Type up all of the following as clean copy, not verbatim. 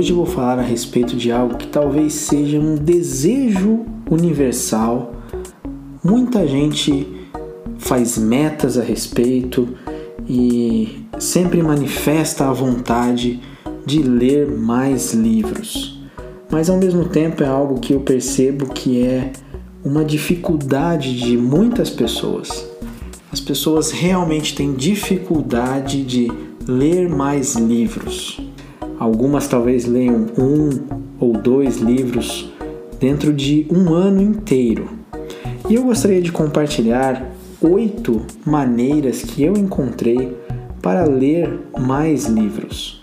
Hoje eu vou falar a respeito de algo que talvez seja um desejo universal. Muita gente faz metas a respeito e sempre manifesta a vontade de ler mais livros. Mas ao mesmo tempo é algo que eu percebo que é uma dificuldade de muitas pessoas. As pessoas realmente têm dificuldade de ler mais livros. Algumas talvez leiam 1 ou 2 livros dentro de um ano inteiro. E eu gostaria de compartilhar 8 maneiras que eu encontrei para ler mais livros.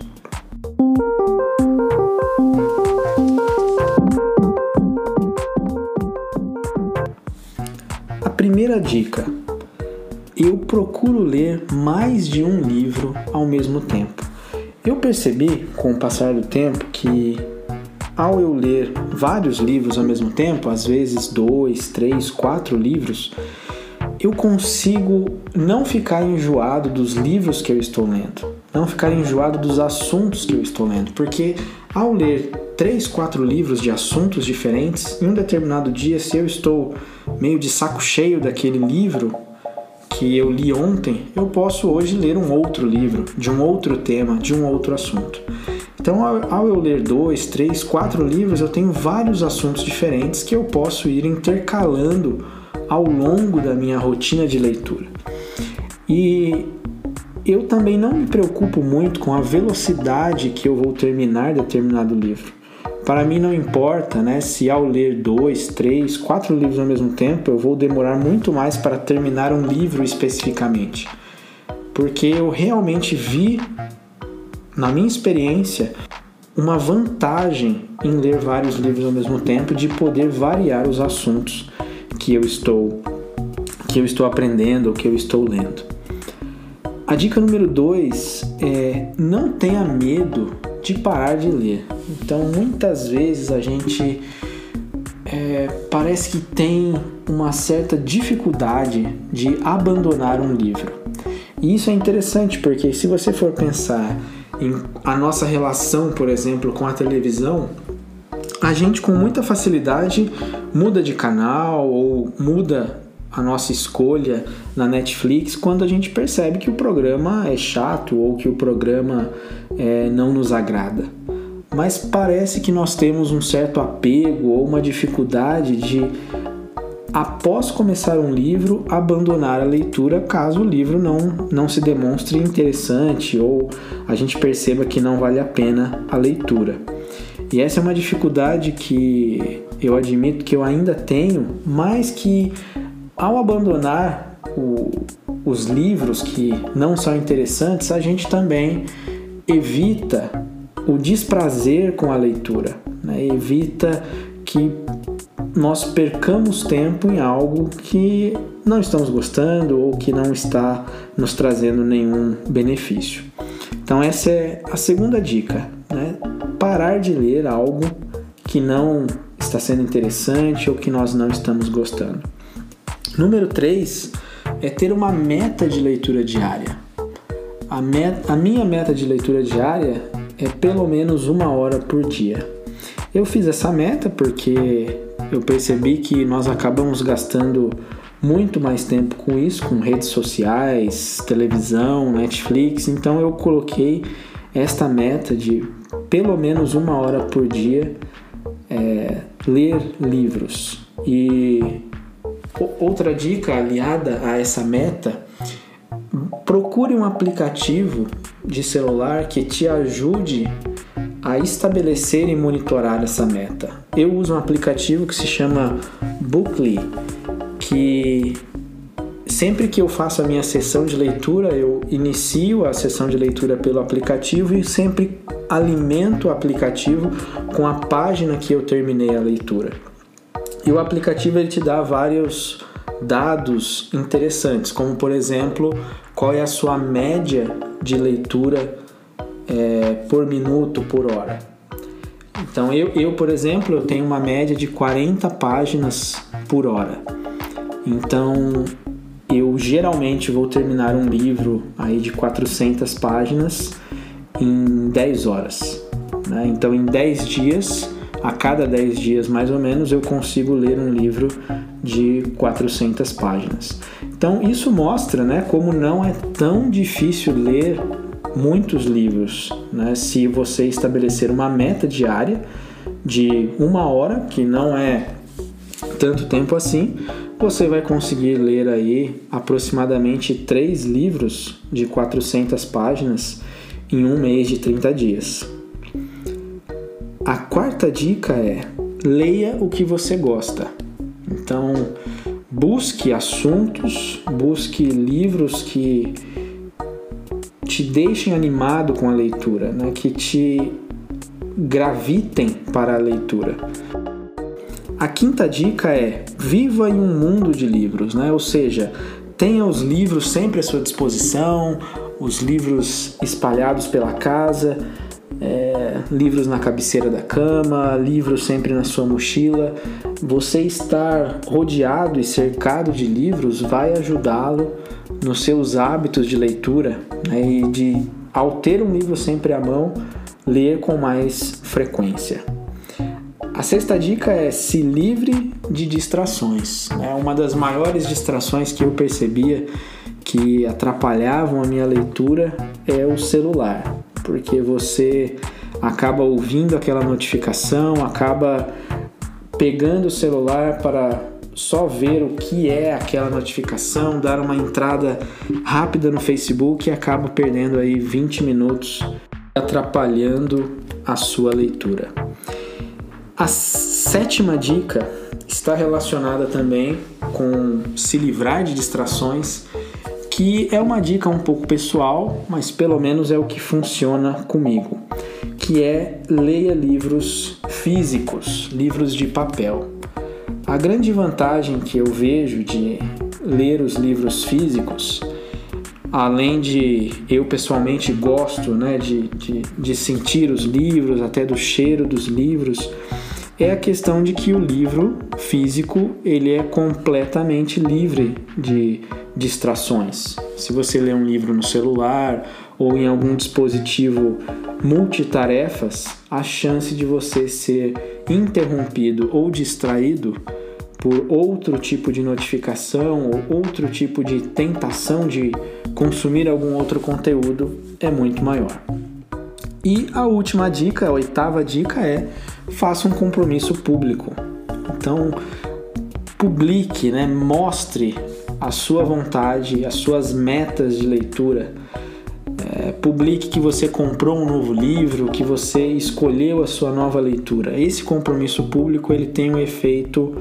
A primeira dica: eu procuro ler mais de um livro ao mesmo tempo. Eu percebi com o passar do tempo que ao eu ler vários livros ao mesmo tempo, às vezes 2, 3, 4 livros, eu consigo não ficar enjoado dos livros que eu estou lendo, não ficar enjoado dos assuntos que eu estou lendo, porque ao ler 3, 4 livros de assuntos diferentes, em um determinado dia, se eu estou meio de saco cheio daquele livro que eu li ontem, eu posso hoje ler um outro livro, de um outro tema, de um outro assunto. Então, ao eu ler 2, 3, 4 livros, eu tenho vários assuntos diferentes que eu posso ir intercalando ao longo da minha rotina de leitura. E eu também não me preocupo muito com a velocidade que eu vou terminar determinado livro. Para mim não importa, se ao ler 2, 3, 4 livros ao mesmo tempo eu vou demorar muito mais para terminar um livro especificamente. Porque eu realmente vi, na minha experiência, uma vantagem em ler vários livros ao mesmo tempo, de poder variar os assuntos que eu estou aprendendo ou que eu estou lendo. A dica número 2 é: não tenha medo de parar de ler. Então, muitas vezes a gente parece que tem uma certa dificuldade de abandonar um livro. E isso é interessante porque se você for pensar em a nossa relação, por exemplo, com a televisão, a gente com muita facilidade muda de canal ou muda a nossa escolha na Netflix quando a gente percebe que o programa é chato ou que o programa não nos agrada. Mas parece que nós temos um certo apego ou uma dificuldade de, após começar um livro, abandonar a leitura caso o livro não se demonstre interessante ou a gente perceba que não vale a pena a leitura. E essa é uma dificuldade que eu admito que eu ainda tenho, mas que ao abandonar os livros que não são interessantes, a gente também evita o desprazer com a leitura, evita que nós percamos tempo em algo que não estamos gostando ou que não está nos trazendo nenhum benefício. Então essa é a segunda dica, parar de ler algo que não está sendo interessante ou que nós não estamos gostando. Número 3 é ter uma meta de leitura diária. A minha meta de leitura diária é pelo menos 1 hora por dia. Eu fiz essa meta porque eu percebi que nós acabamos gastando muito mais tempo com isso, com redes sociais, televisão, Netflix. Então eu coloquei esta meta de pelo menos 1 hora por dia ler livros. E outra dica aliada a essa meta: procure um aplicativo de celular que te ajude a estabelecer e monitorar essa meta. Eu uso um aplicativo que se chama Bookly, que sempre que eu faço a minha sessão de leitura, eu inicio a sessão de leitura pelo aplicativo e sempre alimento o aplicativo com a página que eu terminei a leitura. E o aplicativo ele te dá vários dados interessantes, como por exemplo, qual é a sua média de leitura por minuto, por hora. Então eu, por exemplo, eu tenho uma média de 40 páginas por hora. Então eu geralmente vou terminar um livro aí de 400 páginas em 10 horas. né? Então, em 10 dias, a cada 10 dias mais ou menos, eu consigo ler um livro de 400 páginas. Então, isso mostra, né, como não é tão difícil ler muitos livros, né? Se você estabelecer uma meta diária de 1 hora, que não é tanto tempo assim, você vai conseguir ler aí aproximadamente 3 livros de 400 páginas em um mês de 30 dias. A quarta dica é: leia o que você gosta. Então, busque assuntos, busque livros que te deixem animado com a leitura, né? Que te gravitem para a leitura. A quinta dica é: viva em um mundo de livros, né? Ou seja, tenha os livros sempre à sua disposição, os livros espalhados pela casa, livros na cabeceira da cama, livros sempre na sua mochila. Você estar rodeado e cercado de livros vai ajudá-lo nos seus hábitos de leitura, né? E ao ter um livro sempre à mão, ler com mais frequência. A sexta dica é: se livre de distrações. Uma das maiores distrações que eu percebia que atrapalhavam a minha leitura é o celular, porque você acaba ouvindo aquela notificação, acaba pegando o celular para só ver o que é aquela notificação, dar uma entrada rápida no Facebook e acaba perdendo aí 20 minutos, atrapalhando a sua leitura. A sétima dica está relacionada também com se livrar de distrações, que é uma dica um pouco pessoal, mas pelo menos é o que funciona comigo, que é: leia livros físicos, livros de papel. A grande vantagem que eu vejo de ler os livros físicos, além de eu pessoalmente gosto, né, de sentir os livros, até do cheiro dos livros, é a questão de que o livro físico ele é completamente livre de distrações. Se você lê um livro no celular ou em algum dispositivo multitarefas, a chance de você ser interrompido ou distraído por outro tipo de notificação ou outro tipo de tentação de consumir algum outro conteúdo é muito maior. E a última dica, a oitava dica é: faça um compromisso público. Então, publique, né? Mostre a sua vontade, as suas metas de leitura. Publique que você comprou um novo livro, que você escolheu a sua nova leitura. Esse compromisso público ele tem um efeito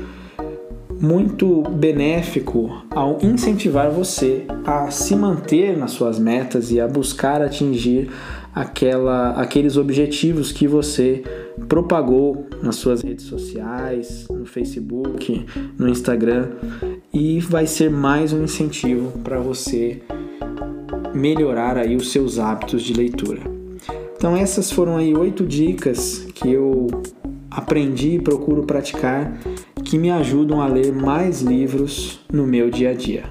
muito benéfico ao incentivar você a se manter nas suas metas e a buscar atingir aqueles objetivos que você propagou nas suas redes sociais, no Facebook, no Instagram, e vai ser mais um incentivo para você melhorar aí os seus hábitos de leitura. Então essas foram aí 8 dicas que eu aprendi e procuro praticar, que me ajudam a ler mais livros no meu dia a dia.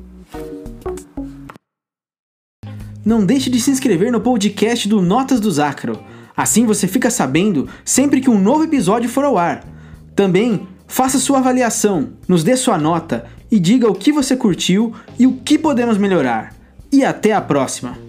Não deixe de se inscrever no podcast do Notas do Zacro. Assim você fica sabendo sempre que um novo episódio for ao ar. Também faça sua avaliação, nos dê sua nota e diga o que você curtiu e o que podemos melhorar. E até a próxima!